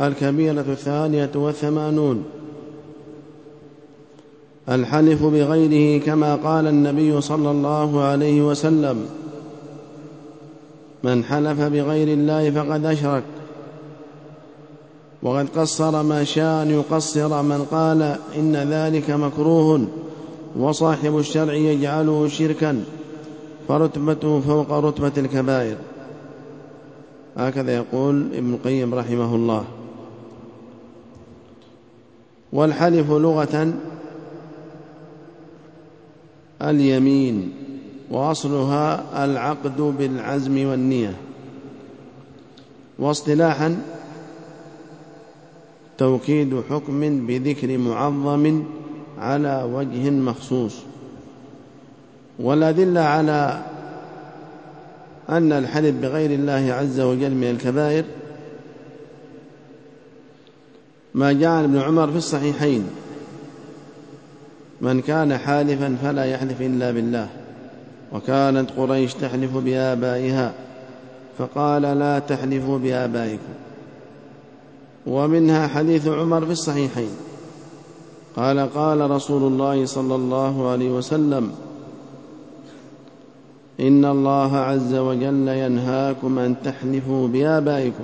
الكبيرة 82. الحلف بغيره، كما قال النبي صلى الله عليه وسلم: من حلف بغير الله فقد أشرك. وقد قصر ما شاء أن يقصر من قال إن ذلك مكروه، وصاحب الشرع يجعله شركا، فرتبته فوق رتبة الكبائر. هكذا يقول ابن القيم رحمه الله. والحلف لغة اليمين، وأصلها العقد بالعزم والنية، واصطلاحا توكيد حكم بذكر معظم على وجه مخصوص. والأدلة على أن الحلف بغير الله عز وجل من الكبائر ما جاء عن ابن عمر في الصحيحين: من كان حالفا فلا يحلف إلا بالله. وكانت قريش تحلف بآبائها فقال: لا تحلفوا بآبائكم. ومنها حديث عمر في الصحيحين قال: قال رسول الله صلى الله عليه وسلم: إن الله عز وجل ينهاكم أن تحلفوا بآبائكم.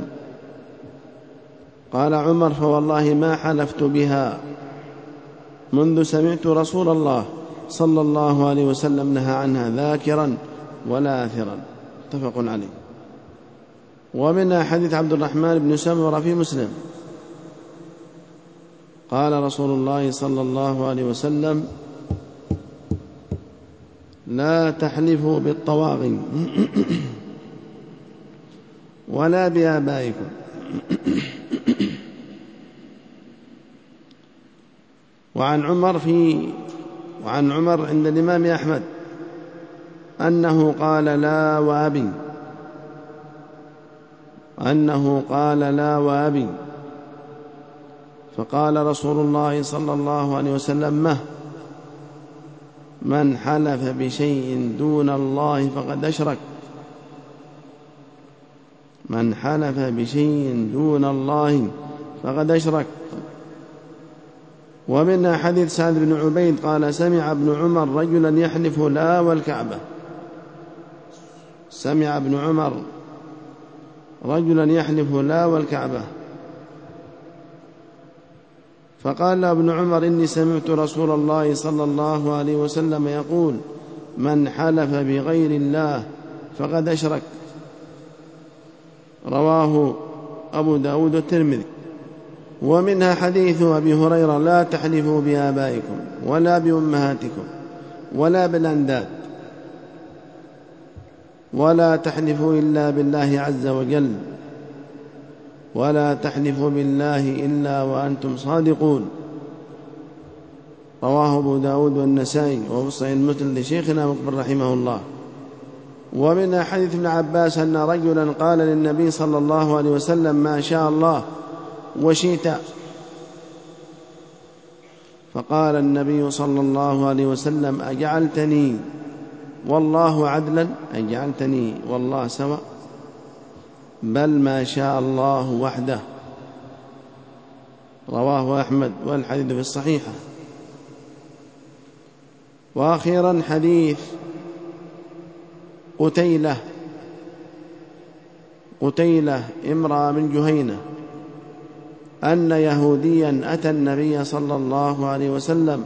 قال عمر: فوالله ما حلفت بها منذ سمعت رسول الله صلى الله عليه وسلم نهى عنها ذاكرا ولا آثرا. متفق عليه. ومنها حديث عبد الرحمن بن سمرة في مسلم قال رسول الله صلى الله عليه وسلم: لا تحلفوا بالطواغي ولا بآبائكم. وعن عمر عند الإمام أحمد أنه قال: لا وأبي. فقال رسول الله صلى الله عليه وسلم: من حلف بشيء دون الله فقد أشرك. من حلف بشيء دون الله فقد أشرك. ومنها حديث سعد بن عبيد قال: سمع ابن عمر رجلا يحلف لا والكعبة. سمع ابن عمر رجلا يحلف لا والكعبة، فقال له ابن عمر: إني سمعت رسول الله صلى الله عليه وسلم يقول: من حلف بغير الله فقد أشرك. رواه أبو داود والترمذي. ومنها حديث أبي هريرة: لا تحلفوا بآبائكم ولا بأمهاتكم ولا بالأنداد، ولا تحلفوا إلا بالله عز وجل، ولا تحلفوا بالله إلا وأنتم صادقون. رواه أبو داود والنسائي، وفي صحيح مسلم لشيخنا مقبل رحمه الله. ومن حديث ابن عباس أن رجلا قال للنبي صلى الله عليه وسلم: ما شاء الله وشئت. فقال النبي صلى الله عليه وسلم: أجعلتني والله عدلا؟ أجعلتني والله سواء؟ بل ما شاء الله وحده. رواه أحمد، والحديث في الصحيحة. وأخيرا حديث قتيلة امرأة من جهينة أن يهوديا أتى النبي صلى الله عليه وسلم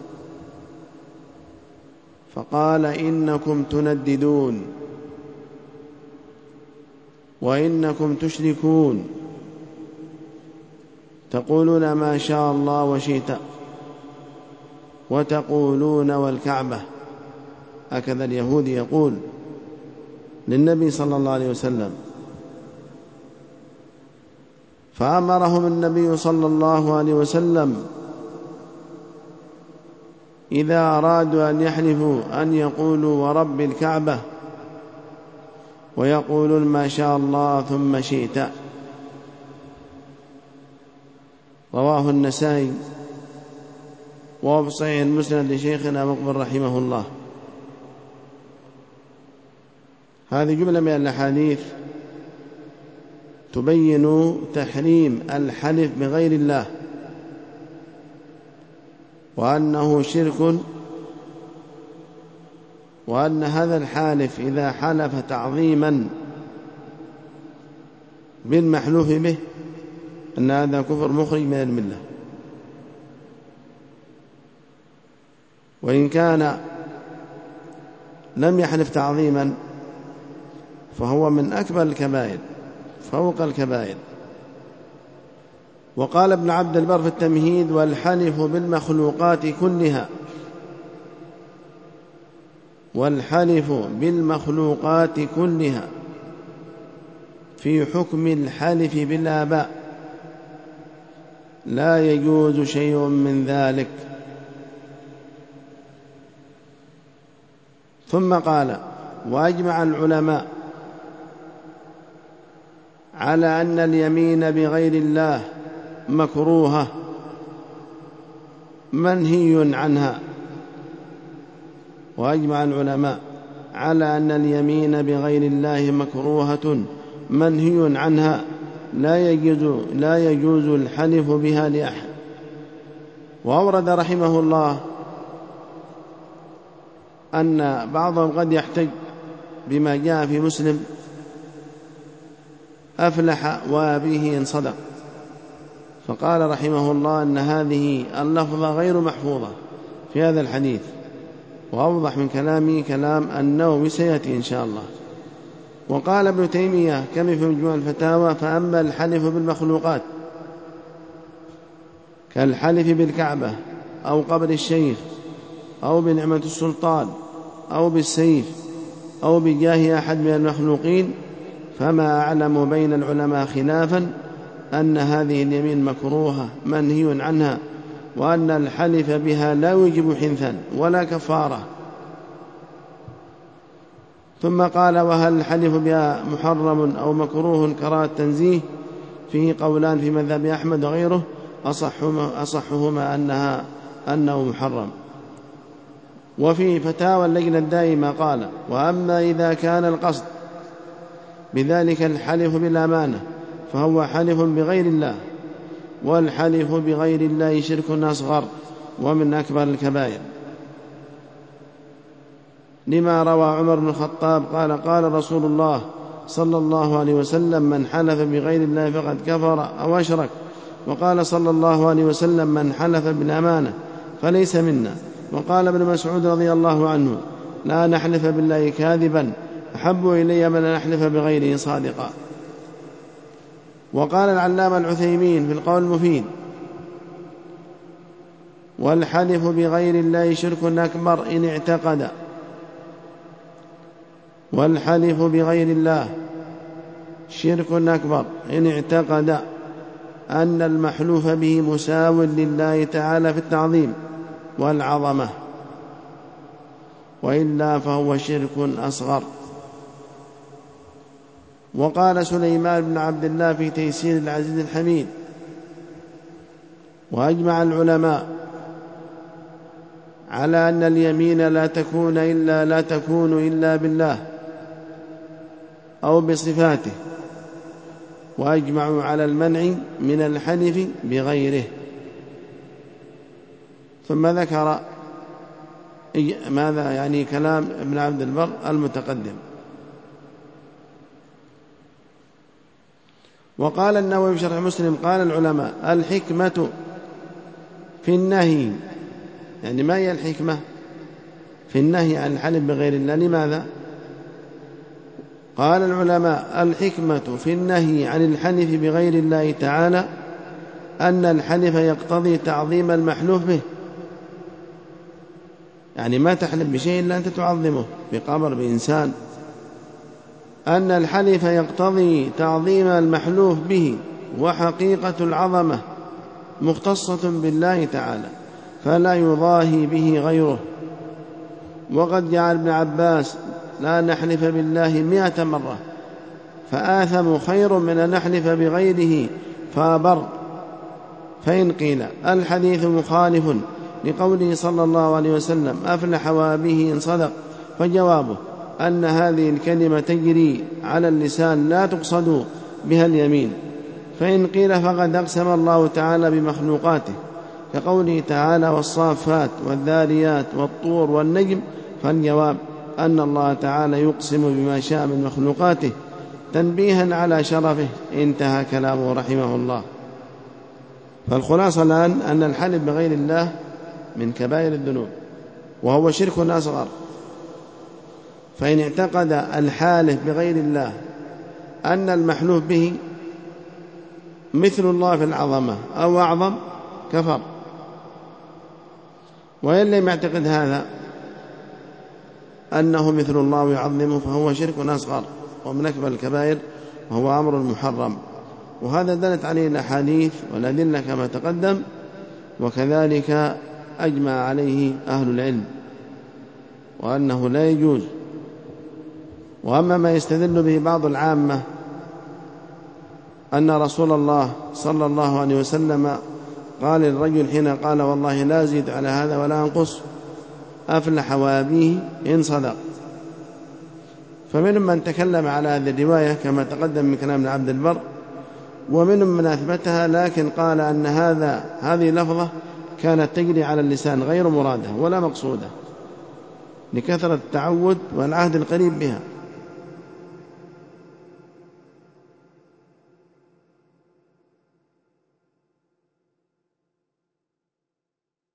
فقال: إنكم تنددون وإنكم تشركون، تقولون ما شاء الله وشئت، وتقولون والكعبة. هكذا اليهودي يقول للنبي صلى الله عليه وسلم. فأمرهم النبي صلى الله عليه وسلم إذا أرادوا أن يحلفوا أن يقولوا ورب الكعبة، ويقولون ما شاء الله ثم شئت. رواه النسائي، وهو في صحيح المسند لشيخنا مقبل رحمه الله. هذه جملة من الأحاديث تبين تحريم الحلف بغير الله، وأنه شرك، وأن هذا الحالف إذا حلف تعظيما بالمحلوف به أن هذا كفر مخرج من الملة. وإن كان لم يحلف تعظيما فهو من أكبر الكبائر فوق الكبائر. وقال ابن عبد البر في التمهيد: والحلف بالمخلوقات كلها، والحلف بالمخلوقات كلها في حكم الحلف بالآباء لا يجوز شيء من ذلك. ثم قال: وأجمع العلماء على أن اليمين بغير الله مكروهة منهي عنها. وأجمع العلماء على أن اليمين بغير الله مكروهة منهي عنها لا يجوز الحلف بها لأحد. وأورد رحمه الله أن بعضهم قد يحتج بما جاء في مسلم: أفلح وأبيه إن صدق. فقال رحمه الله أن هذه اللفظة غير محفوظة في هذا الحديث، وأوضح من كلامي كلام النووي سيأتي إن شاء الله. وقال ابن تيمية كما في مجموع الفتاوى: فأما الحلف بالمخلوقات كالحلف بالكعبة أو قبر الشيخ أو بنعمة السلطان أو بالسيف أو بجاه أحد من المخلوقين، فما أعلم بين العلماء خلافا أن هذه اليمين مكروهة منهي عنها، وأن الحلف بها لا يوجب حنثا ولا كفارة. ثم قال: وهل الحلف بها محرم أو مكروه كراهة التنزيه؟ فيه قولان في مذهب أحمد وغيره، أصحهما أنه محرم. وفي فتاوى اللجنة الدائمة قال: وأما إذا كان القصد بذلك الحلف بالأمانة فهو حلف بغير الله، والحلف بغير الله شرك أصغر ومن أكبر الكبائر، لما روى عمر بن الخطاب قال: قال رسول الله صلى الله عليه وسلم: من حلف بغير الله فقد كفر أو أشرك. وقال صلى الله عليه وسلم: من حلف بالأمانة فليس منا. وقال ابن مسعود رضي الله عنه: لا نحلف بالله كاذبا أحب إلي من أن نحلف بغيره صادقا. وقال العلامة العثيمين في القول المفيد: والحلف بغير الله شرك أكبر إن اعتقد، والحلف بغير الله شرك أكبر إن اعتقد أن المحلوف به مساو لله تعالى في التعظيم والعظمة، وإلا فهو شرك أصغر. وقال سليمان بن عبد الله في تيسير العزيز الحميد: وأجمع العلماء على أن اليمين لا تكون إلا بالله أو بصفاته، وأجمعوا على المنع من الحلف بغيره. ثم ذكر ماذا يعني كلام ابن عبد البر المتقدم. وقال النووي في شرح مسلم: قال العلماء: الحكمة في النهي، يعني ما هي الحكمة في النهي عن الحلف بغير الله؟ لماذا؟ قال العلماء: الحكمة في النهي عن الحلف بغير الله تعالى أن الحلف يقتضي تعظيم المحلوف به، يعني ما تحلف بشيء إلا أنت تعظمه، بقبر، بإنسان. أن الحلف يقتضي تعظيم المحلوف به، وحقيقة العظمة مختصة بالله تعالى فلا يضاهي به غيره. وقد جعل ابن عباس: لا نحلف بالله 100 مرة فآثم خير من أن نحلف بغيره فأبر. فإن قيل الحديث مخالف لقوله صلى الله عليه وسلم: أفلح وأبيه إن صدق، فجوابه أن هذه الكلمة تجري على اللسان لا تقصد بها اليمين. فإن قيل فقد أقسم الله تعالى بمخلوقاته كقوله تعالى والصافات والذاريات والطور والنجم، فالجواب أن الله تعالى يقسم بما شاء من مخلوقاته تنبيها على شرفه. انتهى كلامه رحمه الله. فالخلاصة الآن أن الحلف بغير الله من كبائر الذنوب وهو شرك أصغر. فإن اعتقد الحالف بغير الله أن المحلوف به مثل الله في العظمة أو أعظم كفر. وإن لم يعتقد هذا أنه مثل الله ويعظمه فهو شرك أصغر ومن أكبر الكبائر وهو أمر محرم. وهذا دلت عليه الأحاديث والأدلة كما تقدم، وكذلك أجمع عليه أهل العلم وأنه لا يجوز. وأما ما يستدل به بعض العامة أن رسول الله صلى الله عليه وسلم قال للرجل حين قال والله لا أزيد على هذا ولا أنقص أفلح وأبيه إن صدق، فمنهم من تكلم على هذه الرواية كما تقدم من كلام عبد البر، ومنهم من أثبتها لكن قال أن هذه لفظة كانت تجري على اللسان غير مرادة ولا مقصودة لكثرة التعود والعهد القريب بها.